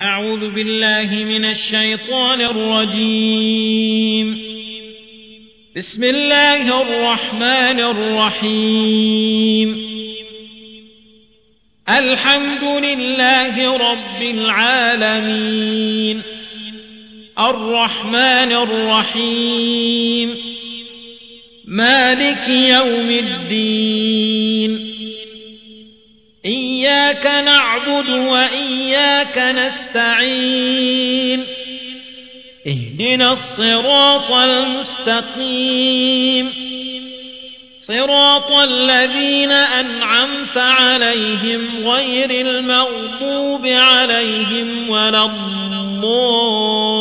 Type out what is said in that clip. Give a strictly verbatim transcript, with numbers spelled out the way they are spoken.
أعوذ بالله من الشيطان الرجيم. بسم الله الرحمن الرحيم. الحمد لله رب العالمين، الرحمن الرحيم، مالك يوم الدين. إياك نعبد وإياك نستعين، اهدنا الصراط المستقيم، صراط الذين أنعمت عليهم غير المغضوب عليهم ولا الضالين.